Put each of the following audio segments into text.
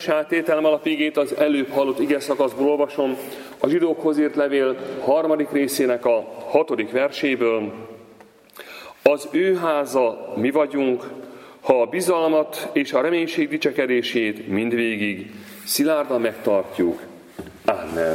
Sátételem alapigét az előbb hallott igeszakaszból olvasom, a zsidókhoz írt levél 3. részének a 6. verséből. Az ő háza mi vagyunk, ha a bizalmat és a reménység dicsekedését mindvégig szilárdan megtartjuk. Amen.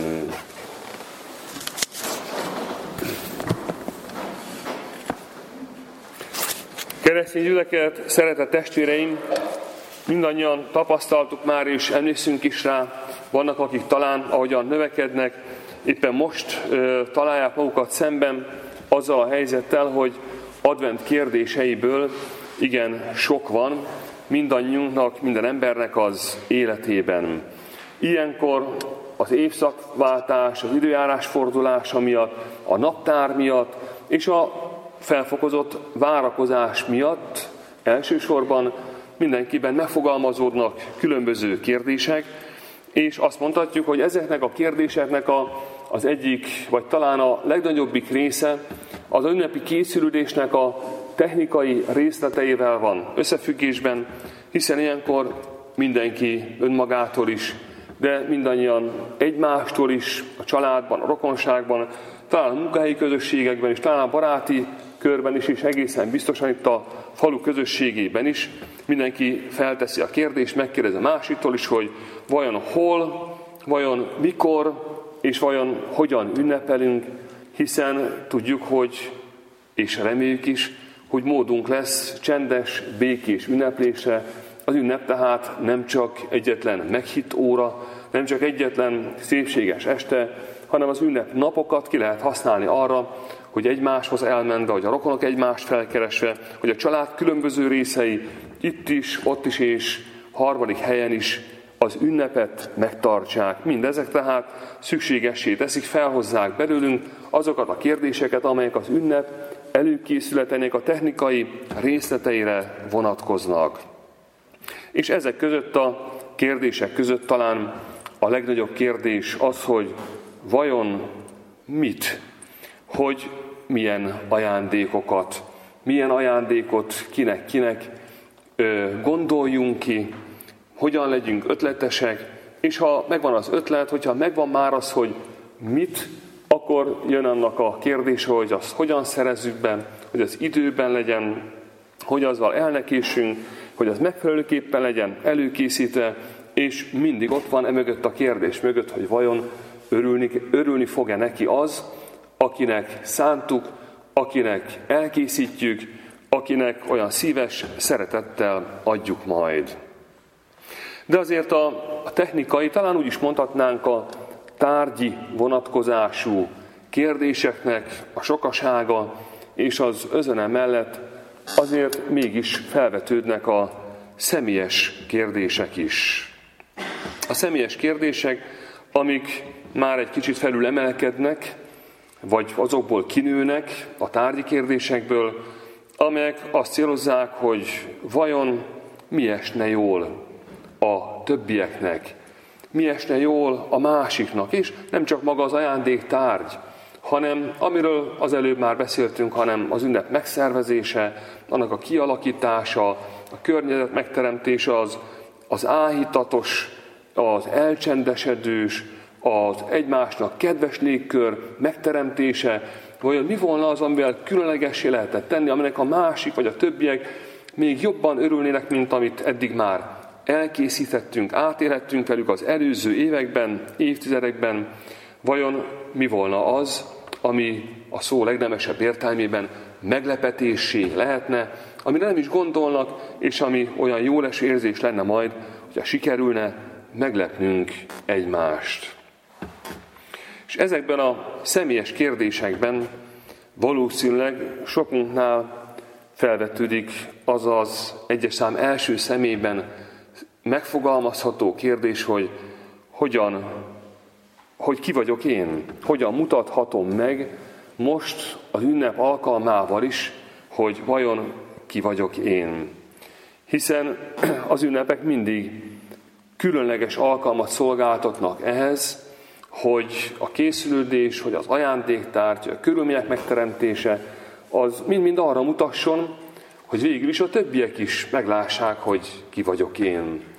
Keresztény gyülekezet, szeretett testvéreim, mindannyian tapasztaltuk már, és emlékszünk is rá, vannak, akik talán, ahogyan növekednek, éppen most találják magukat szemben azzal a helyzettel, hogy advent kérdéseiből igen sok van mindannyiunknak, minden embernek az életében. Ilyenkor az évszakváltás, az időjárás fordulása miatt, a naptár miatt és a felfokozott várakozás miatt elsősorban mindenkiben megfogalmazódnak különböző kérdések, és azt mondhatjuk, hogy ezeknek a kérdéseknek az egyik, vagy talán a legnagyobbik része az ünnepi készülődésnek a technikai részleteivel van összefüggésben, hiszen ilyenkor mindenki önmagától is, de mindannyian egymástól is, a családban, a rokonságban, talán a munkahelyi közösségekben is, talán a baráti körben is, és egészen biztosan itt a falu közösségében is mindenki felteszi a kérdést, megkérdezi a másiktól is, hogy vajon hol, vajon mikor, és vajon hogyan ünnepelünk, hiszen tudjuk, hogy, és reméljük is, hogy módunk lesz csendes, békés ünneplésre. Az ünnep tehát nem csak egyetlen meghitt óra, nem csak egyetlen szépséges este, hanem az ünnep napokat ki lehet használni arra, hogy egymáshoz elmenve, hogy a rokonok egymást felkeresve, hogy a család különböző részei itt is, ott is és harmadik helyen is az ünnepet megtartsák. Mindezek tehát szükségessé teszik, felhozzák belőlünk azokat a kérdéseket, amelyek az ünnep előkészületének a technikai részleteire vonatkoznak. És ezek között a kérdések között talán a legnagyobb kérdés az, hogy vajon mit, hogy milyen ajándékokat, milyen ajándékot kinek gondoljunk ki, hogyan legyünk ötletesek, és ha megvan az ötlet, hogyha megvan már az, hogy mit, akkor jön annak a kérdése, hogy azt hogyan szerezzük be, hogy az időben legyen, hogy azzal elnekéssünk, hogy az megfelelőképpen legyen előkészítve, és mindig ott van emögött a kérdés mögött, hogy vajon örülni fog-e neki az, akinek szántuk, akinek elkészítjük, akinek olyan szíves szeretettel adjuk majd. De azért a technikai, talán úgy is mondhatnánk a tárgyi vonatkozású kérdéseknek a sokasága és az özöne mellett azért mégis felvetődnek a személyes kérdések is. A személyes kérdések, amik már egy kicsit felül emelkednek, vagy azokból kinőnek a tárgyi kérdésekből, amelyek azt célozzák, hogy vajon mi esne jól a többieknek, mi esne jól a másiknak, és nem csak maga az ajándéktárgy, hanem amiről az előbb már beszéltünk, hanem az ünnep megszervezése, annak a kialakítása, a környezet megteremtése, az áhítatos, az elcsendesedős, az egymásnak kedves légkör megteremtése, vagy mi volna az, amivel különlegessé lehetett tenni, aminek a másik vagy a többiek még jobban örülnének, mint amit eddig már elkészítettünk, átélhettünk velük az előző években, évtizedekben. Vajon mi volna az, ami a szó legnemesebb értelmében meglepetésé lehetne, amire nem is gondolnak, és ami olyan jóleső érzés lenne majd, hogyha sikerülne meglepnünk egymást. És ezekben a személyes kérdésekben valószínűleg sokunknál felvetődik az egyes szám első személyben megfogalmazható kérdés, hogy ki vagyok én, hogyan mutathatom meg most az ünnep alkalmával is, hogy vajon ki vagyok én. Hiszen az ünnepek mindig különleges alkalmat szolgáltatnak ehhez, hogy a készülődés, hogy az ajándéktárgy, a körülmények megteremtése, az mind-mind arra mutasson, hogy végül is a többiek is meglássák, hogy ki vagyok én.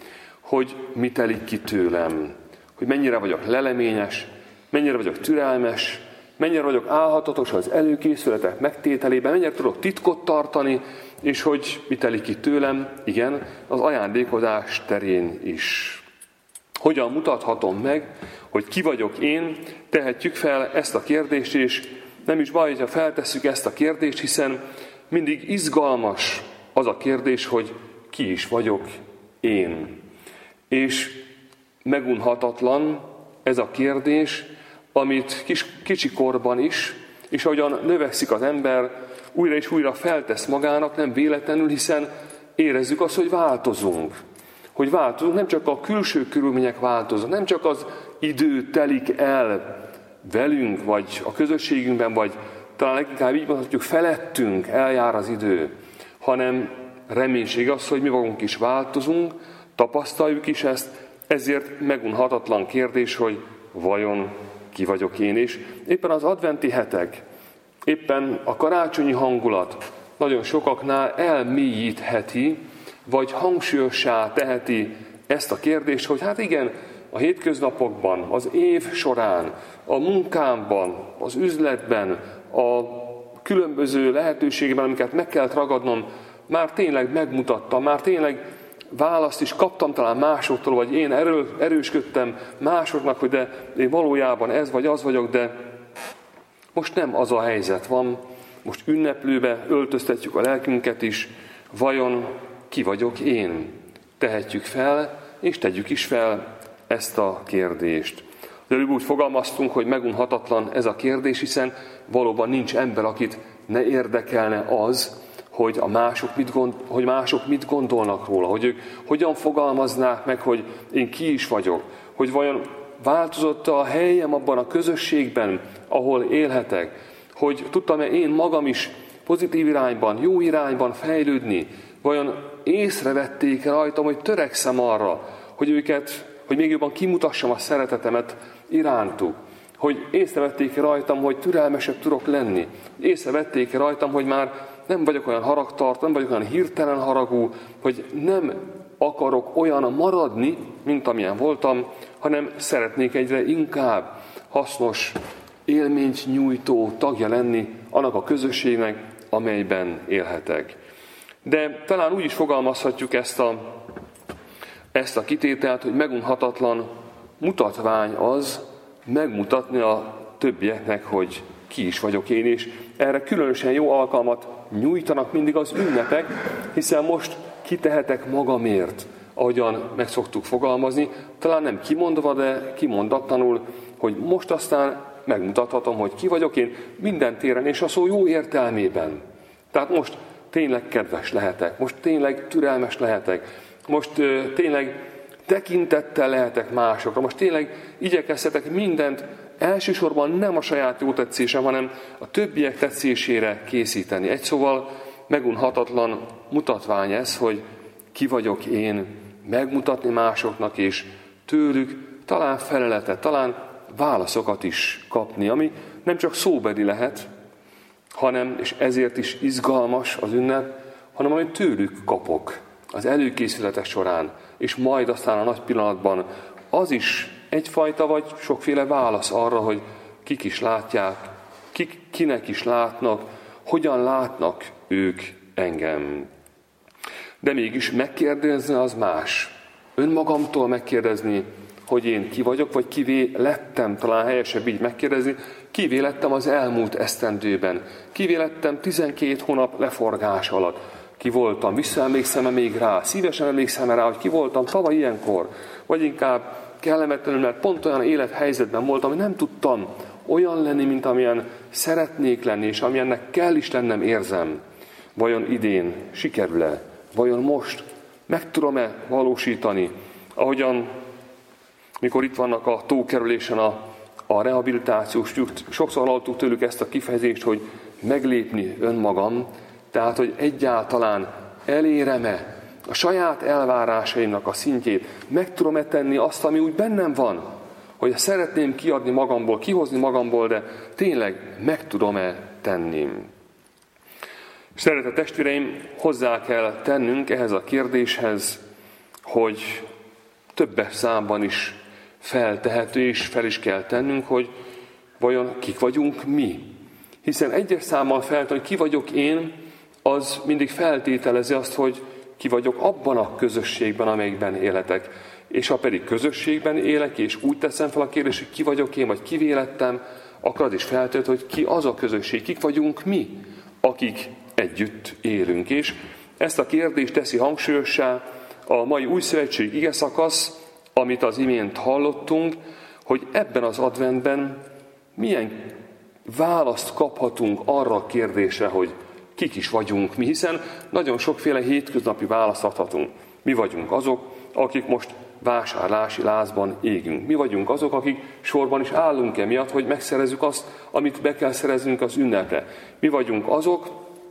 hogy mi telik ki tőlem, hogy mennyire vagyok leleményes, mennyire vagyok türelmes, mennyire vagyok álhatatos az előkészületek megtételében, mennyire tudok titkot tartani, és hogy mi telik ki tőlem, igen, az ajándékozás terén is. Hogyan mutathatom meg, hogy ki vagyok én, tehetjük fel ezt a kérdést, és nem is baj, ha feltesszük ezt a kérdést, hiszen mindig izgalmas az a kérdés, hogy ki is vagyok én. És megunhatatlan ez a kérdés, amit kicsikorban is, és ahogyan növekszik az ember, újra és újra feltesz magának, nem véletlenül, hiszen érezzük azt, hogy változunk. Hogy változunk, nem csak a külső körülmények változnak, nem csak az idő telik el velünk, vagy a közösségünkben, vagy talán leginkább így mondhatjuk, felettünk eljár az idő, hanem reménység az, hogy mi magunk is változunk, tapasztaljuk is ezt, ezért megunhatatlan kérdés, hogy vajon ki vagyok én is. Éppen az adventi hetek, éppen a karácsonyi hangulat nagyon sokaknál elmélyítheti, vagy hangsúlyossá teheti ezt a kérdést, hogy hát igen, a hétköznapokban, az év során, a munkámban, az üzletben, a különböző lehetőségben, amiket meg kellett ragadnom, már tényleg megmutattam, már tényleg választ is kaptam talán másoktól, vagy én erősködtem másoknak, hogy de én valójában ez vagy az vagyok, de most nem az a helyzet van, most ünneplőbe öltöztetjük a lelkünket is, vajon ki vagyok én? Tehetjük fel, és tegyük is fel ezt a kérdést. Az előbb úgy fogalmaztunk, hogy megunhatatlan ez a kérdés, hiszen valóban nincs ember, akit ne érdekelne az, hogy mások mit gondolnak róla, hogy ők hogyan fogalmaznák meg, hogy én ki is vagyok, hogy vajon változott a helyem abban a közösségben, ahol élhetek, hogy tudtam-e én magam is pozitív irányban, jó irányban fejlődni, vajon észrevették rajtam, hogy törekszem arra, hogy még jobban kimutassam a szeretetemet irántuk, hogy észrevették rajtam, hogy türelmesebb tudok lenni, észrevették rajtam, hogy már nem vagyok olyan haragtartó, nem vagyok olyan hirtelen haragú, hogy nem akarok olyan maradni, mint amilyen voltam, hanem szeretnék egyre inkább hasznos, élményt nyújtó tagja lenni annak a közösségnek, amelyben élhetek. De talán úgy is fogalmazhatjuk ezt a kitételt, hogy megunhatatlan mutatvány az megmutatni a többieknek, hogy ki is vagyok én, és erre különösen jó alkalmat nyújtanak mindig az ünnepek, hiszen most kitehetek magamért, ahogyan meg szoktuk fogalmazni, talán nem kimondva, de kimondatlanul, hogy most aztán megmutathatom, hogy ki vagyok én minden téren, és a szó jó értelmében. Tehát most tényleg kedves lehetek, most tényleg türelmes lehetek, most tényleg tekintettel lehetek másokra, most tényleg igyekezhetek mindent elsősorban nem a saját jó tetszésem, hanem a többiek tetszésére készíteni. Egy szóval megunhatatlan mutatvány ez, hogy ki vagyok én, megmutatni másoknak, és tőlük talán feleletet, talán válaszokat is kapni, ami nem csak szóbeli lehet, hanem, és ezért is izgalmas az ünnep, hanem amit tőlük kapok az előkészületek során, és majd aztán a nagy pillanatban, az is egyfajta vagy sokféle válasz arra, hogy kik is látják, kinek is látnak, hogyan látnak ők engem. De mégis megkérdezni az más. Önmagamtól megkérdezni, hogy én ki vagyok, vagy kivé lettem, talán helyesebb így megkérdezni, kivé lettem az elmúlt esztendőben, kivé lettem 12 hónap leforgás alatt, ki voltam, visszaemlékszem-e még rá, szívesen emlékszem rá, hogy ki voltam tavaly ilyenkor, vagy inkább kellemetlenül, mert pont olyan élethelyzetben voltam, hogy nem tudtam olyan lenni, mint amilyen szeretnék lenni, és amilyennek kell is lennem érzem. Vajon idén sikerül-e? Vajon most meg tudom-e valósítani? Ahogyan, mikor itt vannak a tókerülésen a rehabilitációs tyúk, sokszor hallottuk tőlük ezt a kifejezést, hogy meglépni önmagam, tehát, hogy egyáltalán elérem-e a saját elvárásaimnak a szintjét, meg tudom-e tenni azt, ami úgy bennem van, hogy szeretném kiadni magamból, kihozni magamból, de tényleg meg tudom-e tenni. Szeretett testvéreim, hozzá kell tennünk ehhez a kérdéshez, hogy többes számban is feltehető, és fel is kell tennünk, hogy vajon kik vagyunk mi. Hiszen egyes számmal feltenni, hogy ki vagyok én, az mindig feltételezi azt, hogy ki vagyok abban a közösségben, amelyikben életek. És ha pedig közösségben élek, és úgy teszem fel a kérdést, hogy ki vagyok én, vagy kivé lettem, akkor az is feltört, hogy ki az a közösség, kik vagyunk mi, akik együtt élünk. És ezt a kérdést teszi hangsúlyossá a mai új szövetség ige szakasz, amit az imént hallottunk, hogy ebben az adventben milyen választ kaphatunk arra a kérdésre, hogy kik is vagyunk mi, hiszen nagyon sokféle hétköznapi választ adhatunk. Mi vagyunk azok, akik most vásárlási lázban égünk. Mi vagyunk azok, akik sorban is állunk emiatt, hogy megszerezzük azt, amit be kell szereznünk az ünnepre. Mi vagyunk azok,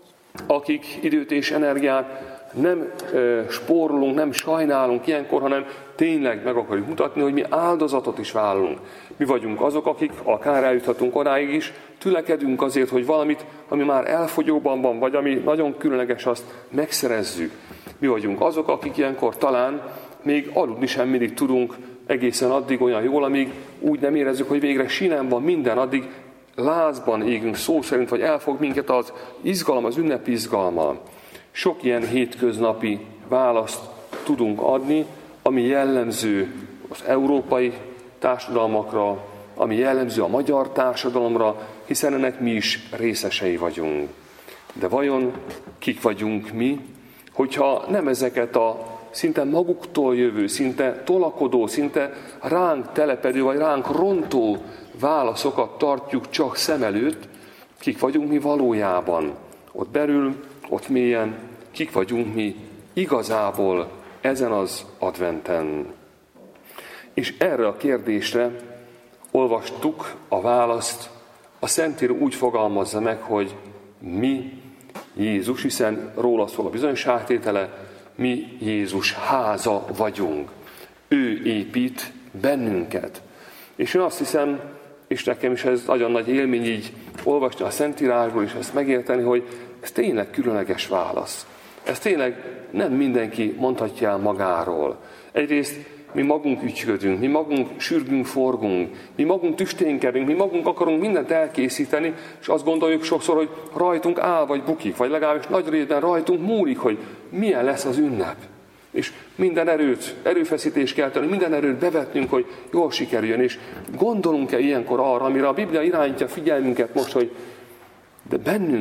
akik időt és energiát nem spórolunk, nem sajnálunk ilyenkor, hanem tényleg meg akarjuk mutatni, hogy mi áldozatot is vállalunk. Mi vagyunk azok, akik akár eljuthatunk odáig is, tülekedünk azért, hogy valamit, ami már elfogyóban van, vagy ami nagyon különleges, azt megszerezzük. Mi vagyunk azok, akik ilyenkor talán még aludni sem mindig tudunk egészen addig olyan jól, amíg úgy nem érezzük, hogy végre sinem van minden, addig lázban égünk szó szerint, vagy elfog minket az izgalom, az ünnepi izgalma. Sok ilyen hétköznapi választ tudunk adni, ami jellemző az európai társadalmakra, ami jellemző a magyar társadalomra, hiszen ennek mi is részesei vagyunk. De vajon kik vagyunk mi, hogyha nem ezeket a szinte maguktól jövő, szinte tolakodó, szinte ránk telepedő, vagy ránk rontó válaszokat tartjuk csak szem előtt, kik vagyunk mi valójában, ott belül, ott mélyen, kik vagyunk mi igazából ezen az adventen. És erre a kérdésre olvastuk a választ, a Szentíró úgy fogalmazza meg, hogy mi Jézus, hiszen róla szól a bizonyságtétele, mi Jézus háza vagyunk. Ő épít bennünket. És én azt hiszem, és nekem is ez nagyon nagy élmény így olvasni a Szentírásból, és ezt megérteni, hogy ez tényleg különleges válasz. Ez tényleg nem mindenki mondhatja el magáról. Egyrészt mi magunk ügyködünk, mi magunk sürgünk, forgunk, mi magunk tüsténkedünk, mi magunk akarunk mindent elkészíteni, és azt gondoljuk sokszor, hogy rajtunk áll vagy bukik, vagy legalábbis nagy részben rajtunk múlik, hogy milyen lesz az ünnep. És minden erőfeszítést kell tenni, minden erőt bevetnünk, hogy jól sikerüljön, és gondolunk-e ilyenkor arra, amire a Biblia irányítja figyelmünket most, hogy de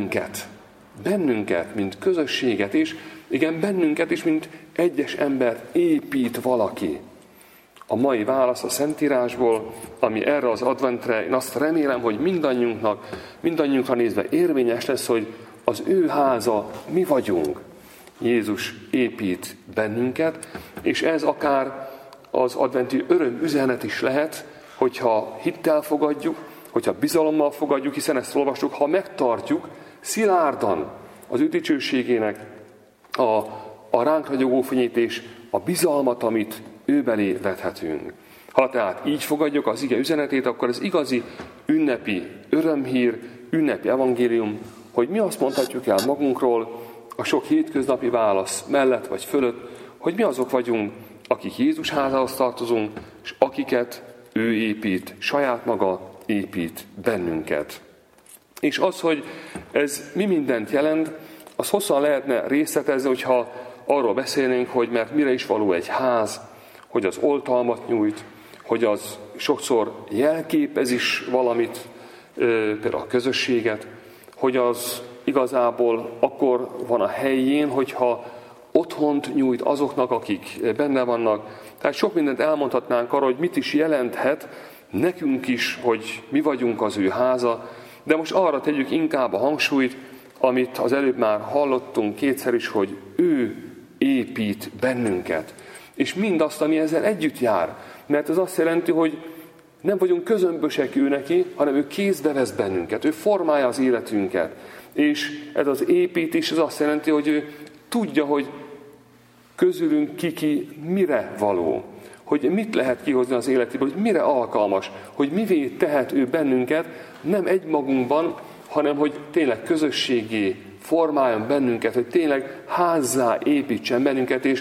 bennünket, mint közösséget, és igen, bennünket is, mint egyes embert épít valaki. A mai válasz a Szentírásból, ami erre az adventre, én azt remélem, hogy mindannyiunkra nézve érvényes lesz, hogy az ő háza mi vagyunk. Jézus épít bennünket, és ez akár az adventi öröm üzenet is lehet, hogyha hittel fogadjuk, hogyha bizalommal fogadjuk, hiszen ezt olvastuk, ha megtartjuk szilárdan az ő dicsőségének a ránk ragyogó fényét és a bizalmat, amit ő belé vethetünk. Ha tehát így fogadjuk az ige üzenetét, akkor ez igazi ünnepi örömhír, ünnepi evangélium, hogy mi azt mondhatjuk el magunkról a sok hétköznapi válasz mellett vagy fölött, hogy mi azok vagyunk, akik Jézus házához tartozunk, és akiket ő épít, saját maga épít bennünket. És az, hogy ez mi mindent jelent, az hosszan lehetne részletezni, hogyha arról beszélnénk, hogy mert mire is való egy ház, hogy az oltalmat nyújt, hogy az sokszor jelképez is valamit, például a közösséget, hogy az igazából akkor van a helyén, hogyha otthont nyújt azoknak, akik benne vannak. Tehát sok mindent elmondhatnánk arra, hogy mit is jelenthet nekünk is, hogy mi vagyunk az ő háza, de most arra tegyük inkább a hangsúlyt, amit az előbb már hallottunk kétszer is, hogy ő épít bennünket. És mindazt, ami ezzel együtt jár. Mert ez azt jelenti, hogy nem vagyunk közömbösek ő neki, hanem ő kézbe vesz bennünket, ő formálja az életünket. És ez az építés, ez azt jelenti, hogy ő tudja, hogy közülünk ki mire való. Hogy mit lehet kihozni az életéből, hogy mire alkalmas, hogy mivé tehet ő bennünket, nem egymagunkban, hanem hogy tényleg közösségé formáljon bennünket, hogy tényleg házzá építsen bennünket, és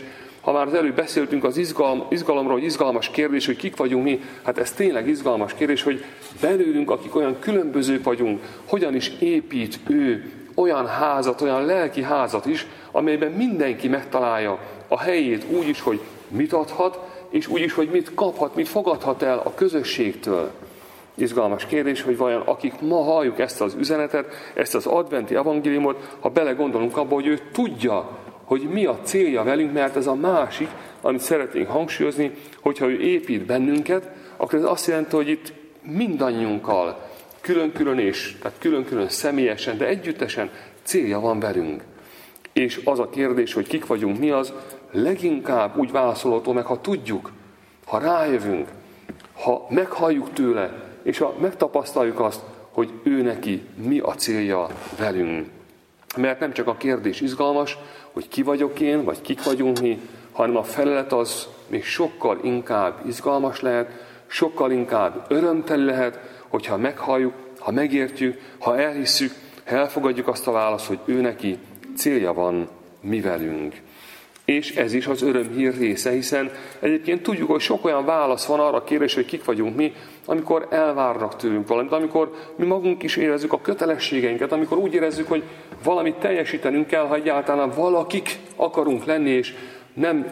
Ha már az előbb beszéltünk az izgalomról, hogy izgalmas kérdés, hogy kik vagyunk mi, hát ez tényleg izgalmas kérdés, hogy belőlünk, akik olyan különbözők vagyunk, hogyan is épít ő olyan házat, olyan lelki házat is, amelyben mindenki megtalálja a helyét úgy is, hogy mit adhat, és úgy is, hogy mit kaphat, mit fogadhat el a közösségtől. Izgalmas kérdés, hogy vajon akik ma halljuk ezt az üzenetet, ezt az adventi evangéliumot, ha belegondolunk abba, hogy ő tudja, hogy mi a célja velünk, mert ez a másik, amit szeretnénk hangsúlyozni, hogyha ő épít bennünket, akkor ez azt jelenti, hogy itt mindannyiunkkal, tehát külön-külön személyesen, de együttesen célja van velünk. És az a kérdés, hogy kik vagyunk, mi az, leginkább úgy válaszolható meg, ha tudjuk, ha rájövünk, ha meghalljuk tőle, és ha megtapasztaljuk azt, hogy ő neki mi a célja velünk. Mert nem csak a kérdés izgalmas, hogy ki vagyok én, vagy kik vagyunk mi, hanem a felelet az még sokkal inkább izgalmas lehet, sokkal inkább örömteli lehet, hogyha meghalljuk, ha megértjük, ha elhisszük, ha elfogadjuk azt a választ, hogy ő neki célja van mi velünk. És ez is az örömhír része, hiszen egyébként tudjuk, hogy sok olyan válasz van arra a kérdésre, hogy kik vagyunk mi, amikor elvárnak tőlünk valamit, amikor mi magunk is érezzük a kötelességeinket, amikor úgy érezzük, hogy valamit teljesítenünk kell, ha egyáltalán valakik akarunk lenni, és nem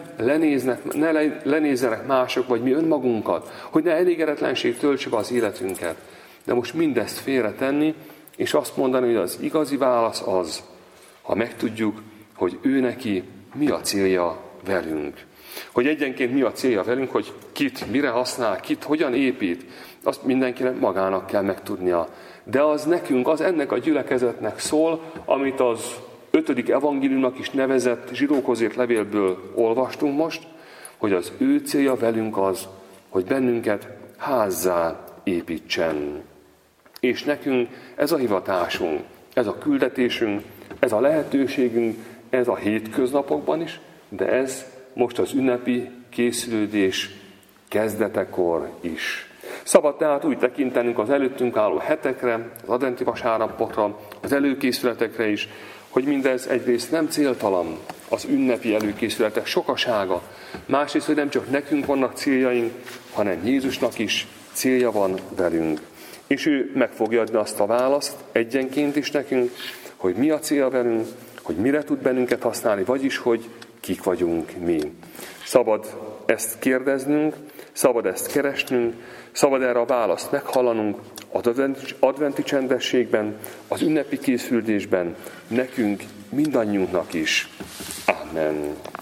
lenézzenek mások, vagy mi önmagunkat, hogy ne elégedetlenség töltse be az életünket. De most mindezt félretenni, és azt mondani, hogy az igazi válasz az, ha megtudjuk, hogy ő neki mi a célja velünk. Hogy egyenként mi a célja velünk, hogy kit mire használ, kit hogyan épít, azt mindenkinek magának kell megtudnia. De az nekünk, az ennek a gyülekezetnek szól, amit az 5. evangéliumnak is nevezett zsidókhoz írt levélből olvastunk most, hogy az ő célja velünk az, hogy bennünket házzá építsen. És nekünk ez a hivatásunk, ez a küldetésünk, ez a lehetőségünk, ez a hétköznapokban is, de ez most az ünnepi készülődés kezdetekor is. Szabad tehát úgy tekintenünk az előttünk álló hetekre, az adventi vasárnapokra, az előkészületekre is, hogy mindez egyrészt nem céltalan, az ünnepi előkészületek sokasága, másrészt, hogy nem csak nekünk vannak céljaink, hanem Jézusnak is célja van velünk. És ő meg fogja adni azt a választ egyenként is nekünk, hogy mi a célja velünk, hogy mire tud bennünket használni, vagyis, hogy kik vagyunk mi. Szabad ezt kérdeznünk, szabad ezt keresnünk, szabad erre a választ meghallanunk az adventi csendességben, az ünnepi készülődésben, nekünk, mindannyiunknak is. Amen.